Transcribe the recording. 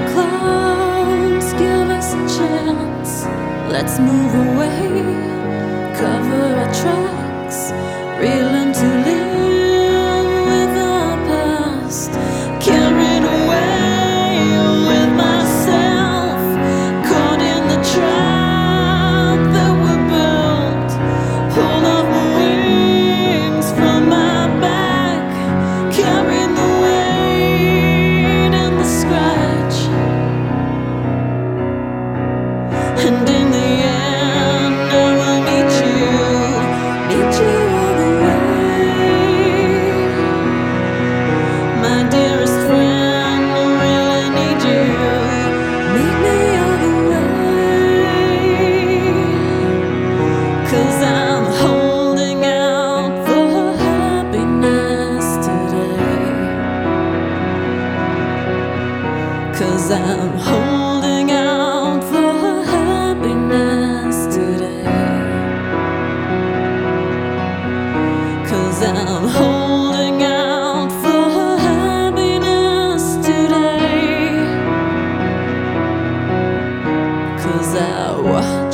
clouds give us a chance. Let's move away, cover our tracks, reeling to live with our past. Carried away with myself, caught in the trap that we built. Pulled off my wings from my back, carrying the weight and the scratch. And in the end, I will meet you all the way. My dearest friend, I really need you. Meet me all the way. 'Cause I'm holding out for happiness today. 'Cause I'm holding out for happiness today. 'Cause I'm holding out for happiness today. 'Cause I